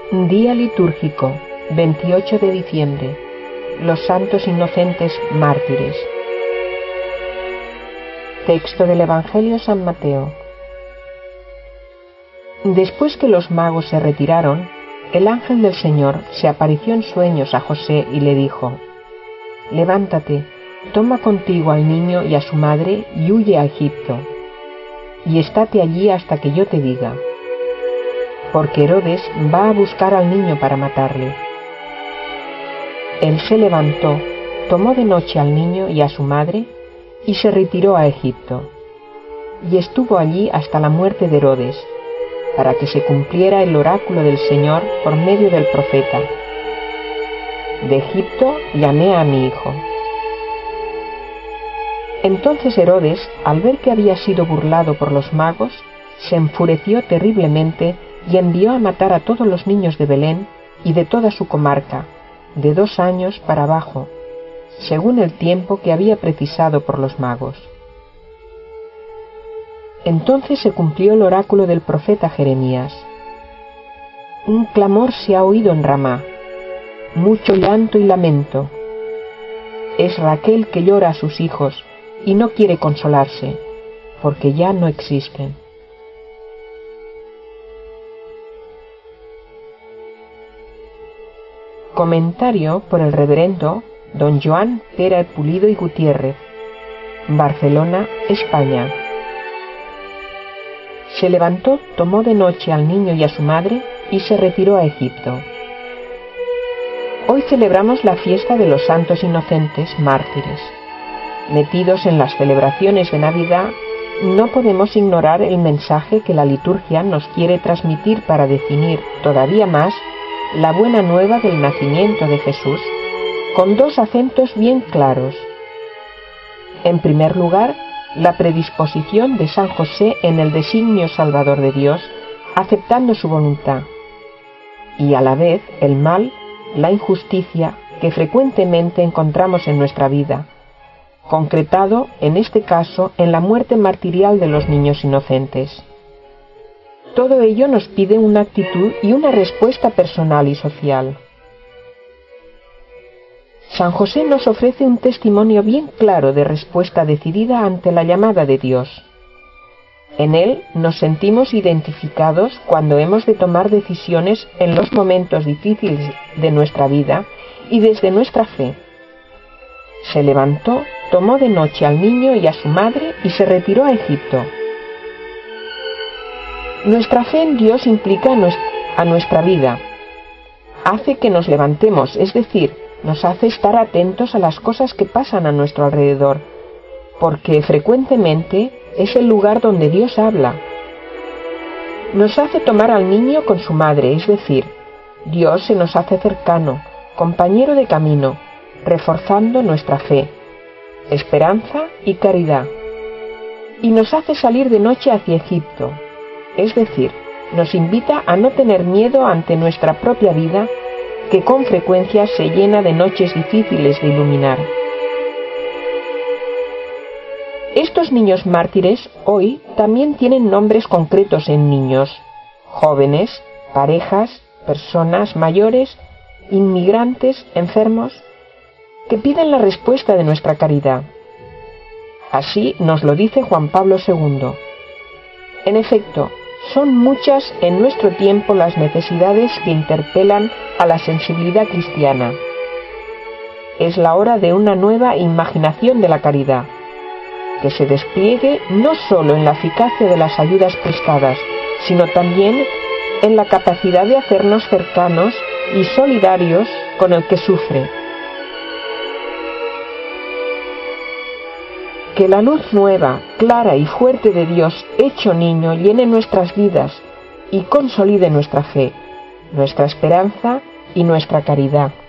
Día litúrgico, 28 de diciembre. Los santos inocentes mártires. Texto del Evangelio de San Mateo. Después que los magos se retiraron, el ángel del Señor se apareció en sueños a José y le dijo: «Levántate, toma contigo al niño y a su madre y huye a Egipto, y estate allí hasta que yo te diga, porque Herodes va a buscar al niño para matarle». Él se levantó, tomó de noche al niño y a su madre y se retiró a Egipto, y estuvo allí hasta la muerte de Herodes, para que se cumpliera el oráculo del Señor por medio del profeta: «De Egipto llamé a mi hijo». Entonces Herodes, al ver que había sido burlado por los magos, se enfureció terriblemente y envió a matar a todos los niños de Belén y de toda su comarca, de 2 años para abajo, según el tiempo que había precisado por los magos. Entonces se cumplió el oráculo del profeta Jeremías: «Un clamor se ha oído en Ramá, mucho llanto y lamento. Es Raquel que llora a sus hijos y no quiere consolarse, porque ya no existen». Comentario por el reverendo don Joan Pere Pulido y Gutiérrez, Barcelona, España. Se levantó, tomó de noche al niño y a su madre y se retiró a Egipto. Hoy celebramos la fiesta de los santos inocentes mártires. Metidos en las celebraciones de Navidad, no podemos ignorar el mensaje que la liturgia nos quiere transmitir para definir todavía más la buena nueva del nacimiento de Jesús, con 2 acentos bien claros. En primer lugar, la predisposición de San José en el designio salvador de Dios, aceptando su voluntad, y a la vez el mal, la injusticia que frecuentemente encontramos en nuestra vida, concretado en este caso en la muerte martirial de los niños inocentes. Todo ello nos pide una actitud y una respuesta personal y social. San José nos ofrece un testimonio bien claro de respuesta decidida ante la llamada de Dios. En él nos sentimos identificados cuando hemos de tomar decisiones en los momentos difíciles de nuestra vida y desde nuestra fe. Se levantó, tomó de noche al niño y a su madre y se retiró a Egipto. Nuestra fe en Dios implica a nuestra vida. Hace que nos levantemos, es decir, nos hace estar atentos a las cosas que pasan a nuestro alrededor, porque frecuentemente es el lugar donde Dios habla. Nos hace tomar al niño con su madre, es decir, Dios se nos hace cercano, compañero de camino, reforzando nuestra fe, esperanza y caridad. Y nos hace salir de noche hacia Egipto, es decir, nos invita a no tener miedo ante nuestra propia vida, que con frecuencia se llena de noches difíciles de iluminar. Estos niños mártires hoy también tienen nombres concretos en niños, jóvenes, parejas, personas mayores, inmigrantes, enfermos, que piden la respuesta de nuestra caridad. Así nos lo dice Juan Pablo II. En efecto, son muchas en nuestro tiempo las necesidades que interpelan a la sensibilidad cristiana. Es la hora de una nueva imaginación de la caridad, que se despliegue no solo en la eficacia de las ayudas prestadas, sino también en la capacidad de hacernos cercanos y solidarios con el que sufre. Que la luz nueva, clara y fuerte de Dios hecho niño llene nuestras vidas y consolide nuestra fe, nuestra esperanza y nuestra caridad.